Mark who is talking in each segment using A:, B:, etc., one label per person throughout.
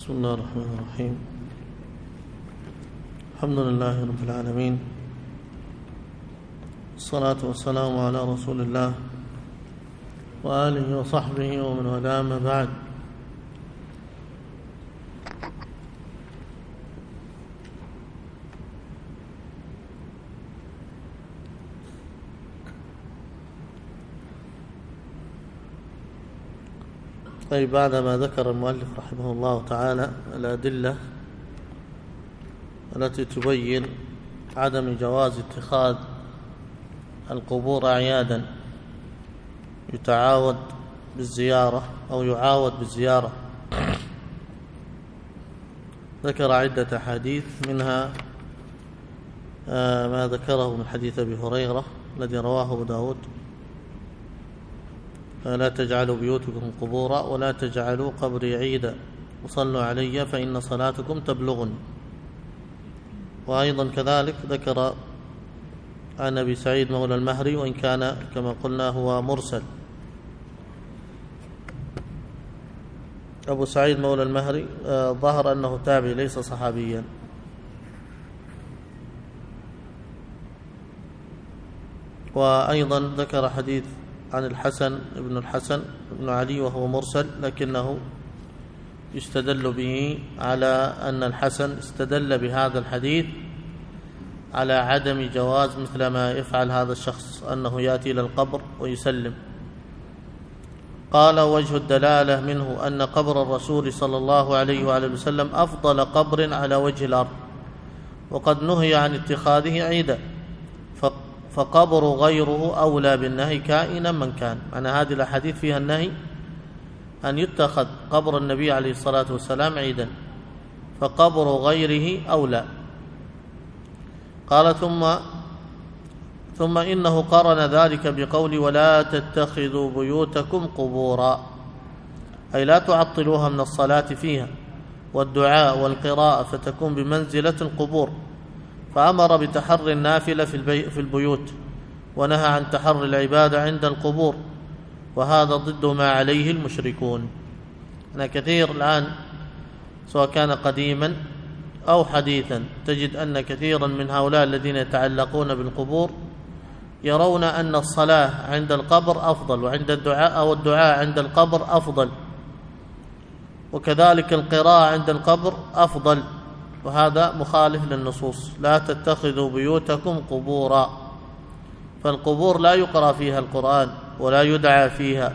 A: بسم الله الرحمن الرحيم. الحمد لله رب العالمين، الصلاة والسلام على رسول الله وآله وصحبه ومن والاه، ما بعد. طيب، بعدما ذكر المؤلف رحمه الله تعالى الأدلة التي تبين عدم جواز اتخاذ القبور أعيادا يتعاود بالزيارة أو يعاود بالزيارة، ذكر عدة حديث، منها ما ذكره من حديث أبي هريرة الذي رواه أبو داود: لا تجعلوا بيوتكم قبورا ولا تجعلوا قبري عيدا وصلوا علي فإن صلاتكم تبلغني. وأيضا كذلك ذكر عن أبي سعيد مولى المهري، وإن كان كما قلنا هو مرسل. أبو سعيد مولى المهري ظهر أنه تابعي ليس صحابيا. وأيضا ذكر حديث عن الحسن بن علي وهو مرسل، لكنه يستدل به على أن الحسن استدل بهذا الحديث على عدم جواز مثل ما يفعل هذا الشخص، أنه يأتي إلى القبر ويسلم. قال: وجه الدلالة منه أن قبر الرسول صلى الله عليه وآله وسلم أفضل قبر على وجه الأرض، وقد نهي عن اتخاذه عيدا، فقبر غيره أولى بالنهي كائنا من كان. معنى هذه الأحاديث فيها النهي أن يتخذ قبر النبي عليه الصلاة والسلام عيدا، فقبر غيره أولى. قال: ثم إنه قرن ذلك بقول: ولا تتخذوا بيوتكم قبورا، أي لا تعطلوها من الصلاة فيها والدعاء والقراءة فتكون بمنزلة القبور، فأمر بتحري النافلة في البيوت، ونهى عن تحري العبادة عند القبور، وهذا ضد ما عليه المشركون. أنا كثير الآن سواء كان قديما أو حديثا تجد أن كثيرا من هؤلاء الذين يتعلقون بالقبور يرون أن الصلاة عند القبر أفضل، وعند الدعاء أو الدعاء عند القبر أفضل، وكذلك القراءة عند القبر أفضل، وهذا مخالف للنصوص. لا تتخذوا بيوتكم قبورا، فالقبور لا يقرأ فيها القرآن ولا يدعى فيها،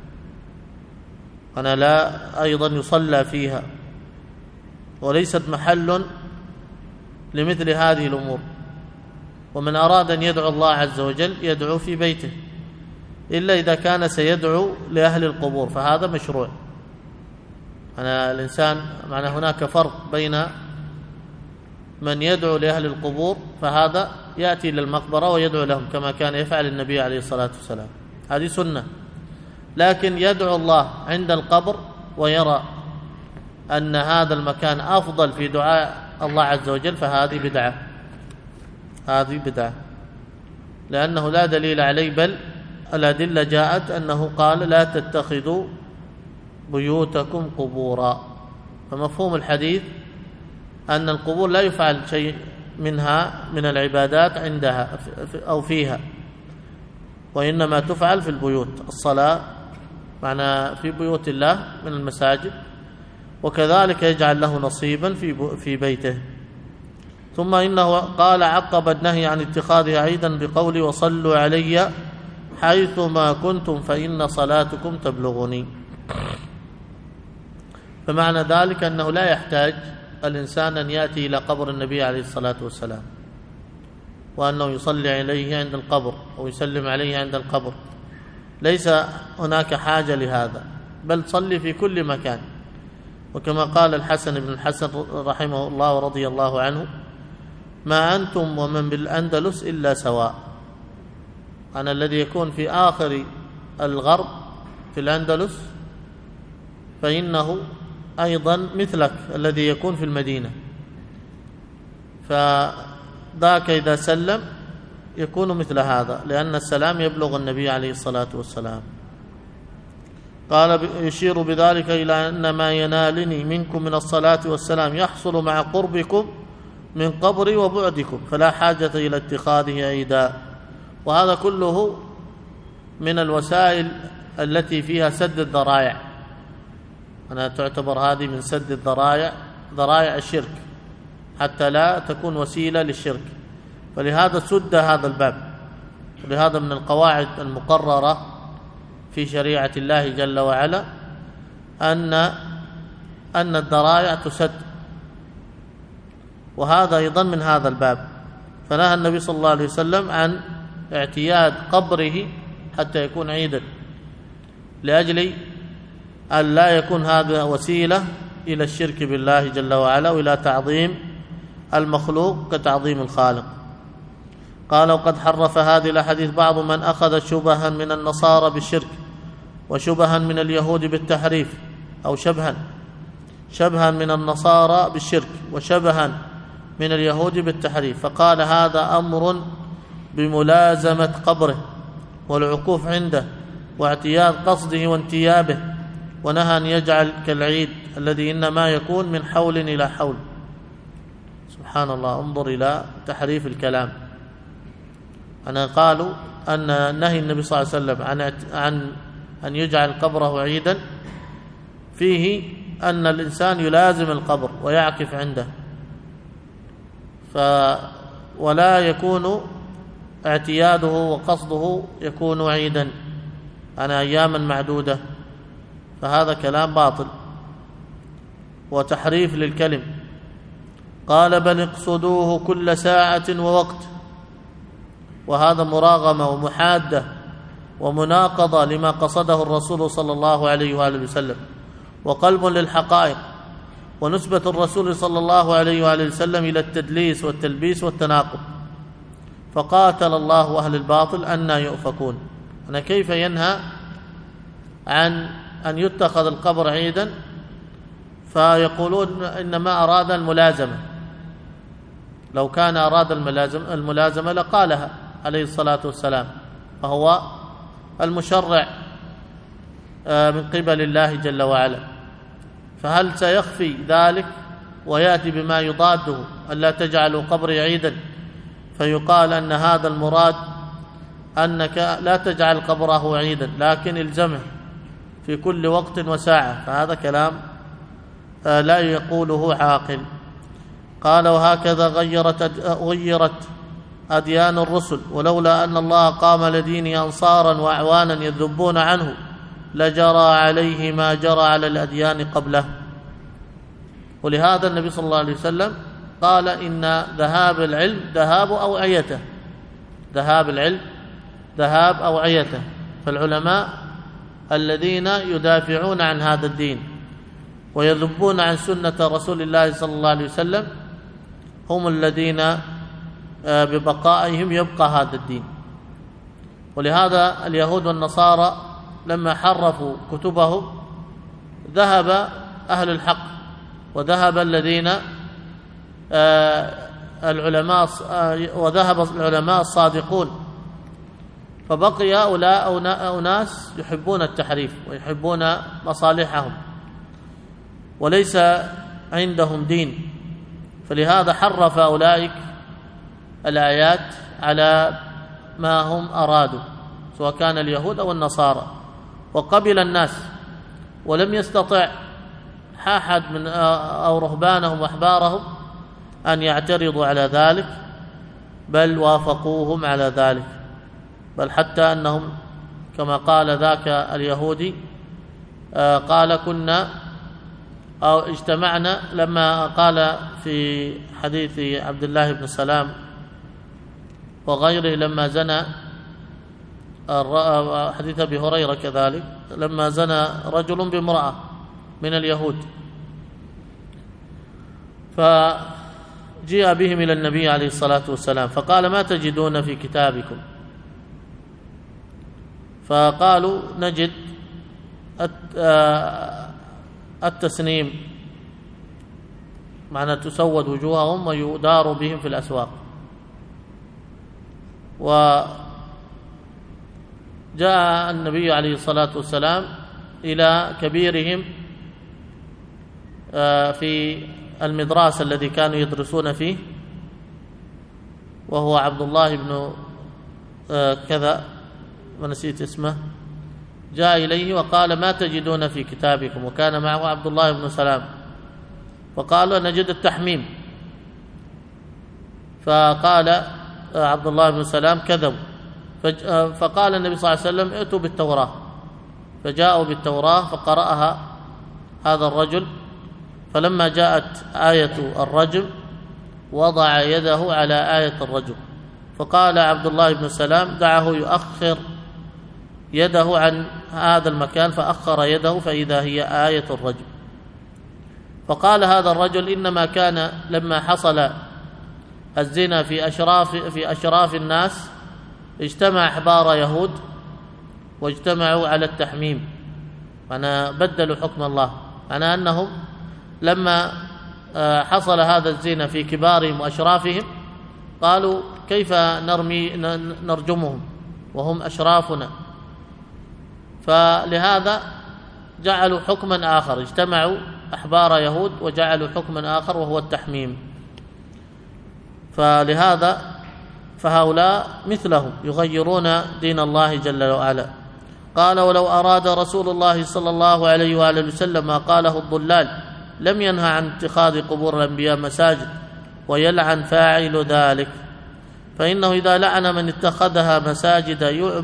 A: أنا لا أيضا يصلى فيها، وليست محل لمثل هذه الأمور. ومن أراد أن يدعو الله عز وجل يدعو في بيته، إلا إذا كان سيدعو لأهل القبور فهذا مشروع. أنا الإنسان معنى هناك فرق بين من يدعو لأهل القبور، فهذا يأتي للمقبرة ويدعو لهم كما كان يفعل النبي عليه الصلاة والسلام، هذه سنة. لكن يدعو الله عند القبر ويرى أن هذا المكان أفضل في دعاء الله عز وجل، فهذه بدعة، هذه بدعة، لأنه لا دليل عليه، بل الأدلة جاءت أنه قال: لا تتخذوا بيوتكم قبورا. فمفهوم الحديث أن القبور لا يفعل شيء منها من العبادات عندها أو فيها، وإنما تفعل في البيوت، الصلاة معنى في بيوت الله من المساجد، وكذلك يجعل له نصيبا في بيته. ثم إنه قال: عقب النهي عن اتخاذها عيدا بقول: وصلوا علي حيثما كنتم فإن صلاتكم تبلغني. فمعنى ذلك أنه لا يحتاج الإنسان أن يأتي إلى قبر النبي عليه الصلاة والسلام وأنه يصلي عليه عند القبر أو يسلم عليه عند القبر، ليس هناك حاجة لهذا، بل صلي في كل مكان. وكما قال الحسن بن الحسن رحمه الله ورضي الله عنه: ما أنتم ومن بالأندلس إلا سواء. أنا الذي يكون في آخر الغرب في الأندلس فإنه أيضا مثلك الذي يكون في المدينة، فذاك إذا سلم يكون مثل هذا، لأن السلام يبلغ النبي عليه الصلاة والسلام. قال يشير بذلك إلى أن ما ينالني منكم من الصلاة والسلام يحصل مع قربكم من قبري وبعدكم، فلا حاجة إلى اتخاذه عيدا. وهذا كله من الوسائل التي فيها سد الذرائع، أنا تعتبر هذه من سد الذرائع، ذرائع الشرك، حتى لا تكون وسيلة للشرك، فلهذا سد هذا الباب. ولهذا من القواعد المقررة في شريعة الله جل وعلا أن الذرائع تسد، وهذا أيضا من هذا الباب. فنهى النبي صلى الله عليه وسلم عن اعتياد قبره حتى يكون عيدا، لأجل أن لا يكون هذا وسيلة إلى الشرك بالله جل وعلا وإلى تعظيم المخلوق كتعظيم الخالق. قال: وقد حرف هذه الأحاديث بعض من أخذ شبها من النصارى بالشرك، وشبها من اليهود بالتحريف، أو شبها من النصارى بالشرك وشبها من اليهود بالتحريف، فقال: هذا أمر بملازمة قبره والعكوف عنده واعتياد قصده وانتيابه، ونهى أن يجعل كالعيد الذي إنما يكون من حول إلى حول. سبحان الله، انظر إلى تحريف الكلام. أنا قالوا أن نهي النبي صلى الله عليه وسلم عن أن يجعل قبره عيدا فيه أن الإنسان يلازم القبر ويعكف عنده، ولا يكون اعتياده وقصده يكون عيدا أنا أياما معدودة، فهذا كلام باطل وتحريف للكلم. قال: بل اقصدوه كل ساعة ووقت، وهذا مراغمة ومحادة ومناقضة لما قصده الرسول صلى الله عليه وآله وسلم، وقلب للحقائق، ونسبة الرسول صلى الله عليه وآله وسلم إلى التدليس والتلبيس والتناقض. فقاتل الله أهل الباطل أن يؤفكون. أنا كيف ينهى عن أن يتخذ القبر عيدا؟ فيقولون إنما أراد الملازمة، لو كان أراد الملازمة لقالها عليه الصلاة والسلام، فهو المشرع من قبل الله جل وعلا. فهل سيخفي ذلك ويأتي بما يضاده ألا تجعلوا قبري عيدا، فيقال أن هذا المراد أنك لا تجعل قبره عيدا لكن الزمه في كل وقت وساعة، فهذا كلام لا يقوله عاقل. قال: وهكذا غيرت أديان الرسل، ولولا أن الله قام لدينه أنصارا وأعوانا يذبون عنه لجرى عليه ما جرى على الأديان قبله. ولهذا النبي صلى الله عليه وسلم قال: إن ذهاب العلم ذهاب أوعيته، ذهاب العلم ذهاب أوعيته. فالعلماء الذين يدافعون عن هذا الدين ويذبون عن سنة رسول الله صلى الله عليه وسلم هم الذين ببقائهم يبقى هذا الدين. ولهذا اليهود والنصارى لما حرفوا كتبهم ذهب أهل الحق وذهب الذين وذهب العلماء الصادقون، فبقي هؤلاء أناس يحبون التحريف ويحبون مصالحهم وليس عندهم دين، فلهذا حرف أولئك الآيات على ما هم أرادوا، سواء كان اليهود أو النصارى، وقبل الناس ولم يستطع أحد من أو رهبانهم وأحبارهم أن يعترضوا على ذلك، بل وافقوهم على ذلك، بل حتى أنهم كما قال ذاك اليهودي قال: كنا أو اجتمعنا، لما قال في حديث عبد الله بن سلام وغيره لما زنى، حديث أبي هريرة كذلك، لما زنى رجل بامرأة من اليهود فجيء بهم إلى النبي عليه الصلاة والسلام فقال: ما تجدون في كتابكم؟ فقالوا: نجد التسنيم، معنى تسود وجوههم ويدار بهم في الأسواق. وجاء النبي عليه الصلاة والسلام إلى كبيرهم في المدرسة الذي كانوا يدرسون فيه، وهو عبد الله بن كذا ونسيت اسمه، جاء إليه وقال: ما تجدون في كتابكم؟ وكان معه عبد الله بن سلام، فقالوا: نجد التحميم. فقال عبد الله بن سلام: كذبوا. فقال النبي صلى الله عليه وسلم: ائتوا بالتوراة. فجاءوا بالتوراة فقرأها هذا الرجل، فلما جاءت آية الرجم وضع يده على آية الرجم، فقال عبد الله بن سلام: دعه يؤخر يده عن هذا المكان، فأخر يده فإذا هي آية الرجم. فقال هذا الرجل: إنما كان لما حصل الزنا في أشراف الناس اجتمع أحبار يهود واجتمعوا على التحميم، أنا بدلوا حكم الله، أنا أنهم لما حصل هذا الزنا في كبارهم وأشرافهم قالوا: كيف نرجمهم وهم أشرافنا؟ فلهذا جعلوا حكما آخر، اجتمعوا أحبار يهود وجعلوا حكما آخر وهو التحميم. فلهذا فهؤلاء مثلهم يغيرون دين الله جل وعلا. قال: ولو أراد رسول الله صلى الله عليه وآله وسلم ما قاله الضلال لم ينهى عن اتخاذ قبور الأنبياء مساجد ويلعن فاعل ذلك، فإنه إذا لعن من اتخذها مساجد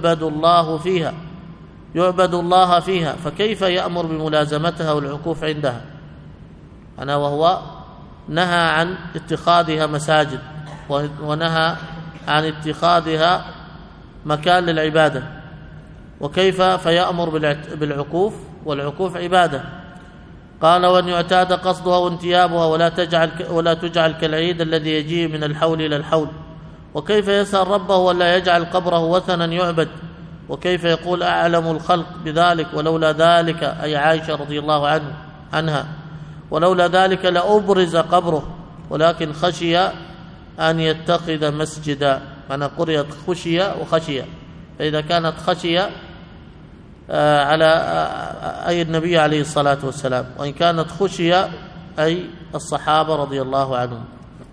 A: يعبد الله فيها فكيف يأمر بملازمتها والعكوف عندها؟ وهو نهى عن اتخاذها مساجد ونهى عن اتخاذها مكان للعبادة، وكيف فيأمر بالعكوف، والعكوف عبادة. قال: وأن يعتاد قصدها وانتيابها ولا تجعل كالعيد الذي يجيء من الحول إلى الحول. وكيف يسأل ربه ولا يجعل قبره وثنا يعبد؟ وكيف يقول أعلم الخلق بذلك ولولا ذلك، أي عائشة رضي الله عنها، ولولا ذلك لأبرز قبره، ولكن خشي أن يتخذ مسجدا. أنا قرئت خشي وخشية، فإذا كانت خشية على أي النبي عليه الصلاة والسلام، وإن كانت خشية أي الصحابة رضي الله عنهم.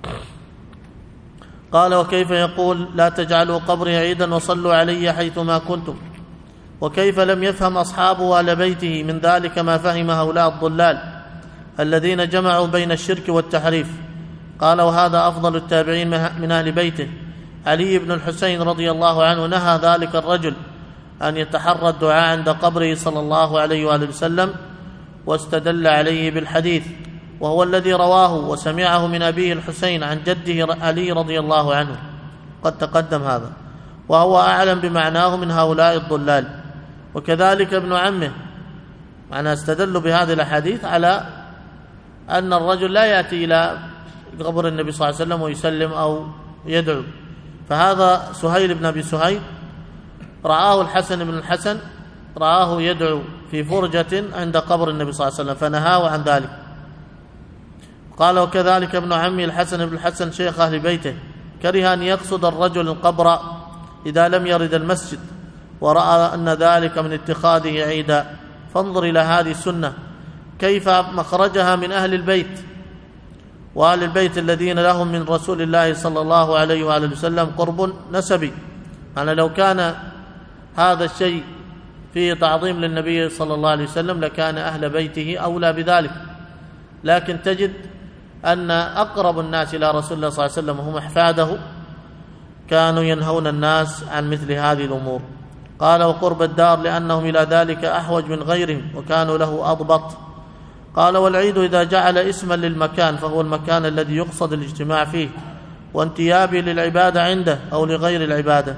A: قال: وكيف يقول لا تجعلوا قبري عيدا وصلوا علي حيثما كنتم؟ وكيف لم يفهم أصحابه آل بيته من ذلك ما فهم هؤلاء الضلال الذين جمعوا بين الشرك والتحريف؟ قال: وهذا أفضل التابعين من أهل بيته علي بن الحسين رضي الله عنه نهى ذلك الرجل أن يتحرى الدعاء عند قبره صلى الله عليه وآله وسلم، واستدل عليه بالحديث، وهو الذي رواه وسمعه من أبيه الحسين عن جده علي رضي الله عنه، قد تقدم هذا، وهو أعلم بمعناه من هؤلاء الضلال. وكذلك ابن عمه، استدلوا بهذه الأحاديث على أن الرجل لا يأتي إلى قبر النبي صلى الله عليه وسلم ويسلم أو يدعو. فهذا سهيل بن أبي سهيل رآه الحسن بن الحسن رآه يدعو في فرجة عند قبر النبي صلى الله عليه وسلم فنهاه عن ذلك. قال: وكذلك ابن عمي الحسن بن الحسن شيخ أهل بيته كره أن يقصد الرجل القبر إذا لم يرد المسجد، ورأى أن ذلك من اتخاذه عيدا. فانظر إلى هذه السنة كيف مخرجها من أهل البيت، وأهل البيت الذين لهم من رسول الله صلى الله عليه وآله وسلم قرب نسبي. لو كان هذا الشيء فيه تعظيم للنبي صلى الله عليه وسلم لكان أهل بيته أولى بذلك، لكن تجد أن أقرب الناس إلى رسول الله صلى الله عليه وسلم هم أحفاده كانوا ينهون الناس عن مثل هذه الأمور. قال: وقرب الدار لأنهم إلى ذلك أحوج من غيرهم وكانوا له أضبط. قال: والعيد إذا جعل اسما للمكان فهو المكان الذي يقصد الاجتماع فيه وانتيابه للعبادة عنده أو لغير العبادة.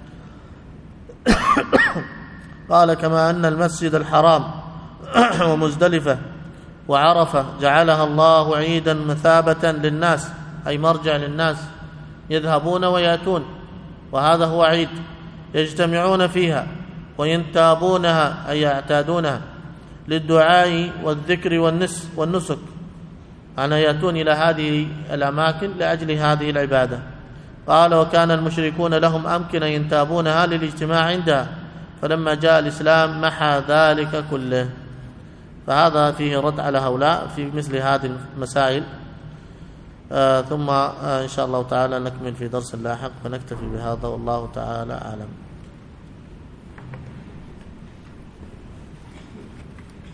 A: قال: كما أن المسجد الحرام ومزدلفة وعرفة جعلها الله عيدا مثابة للناس، أي مرجع للناس يذهبون ويأتون، وهذا هو عيد يجتمعون فيها وينتابونها أي يعتادونها للدعاء والذكر والنسك، يأتون إلى هذه الأماكن لأجل هذه العبادة. قال: وكان المشركون لهم أمكنة ينتابونها للاجتماع عندها، فلما جاء الإسلام محى ذلك كله. فهذا فيه رد على هؤلاء في مثل هذه المسائل. ثم إن شاء الله تعالى نكمل في درس لاحق، فنكتفي بهذا والله تعالى أعلم.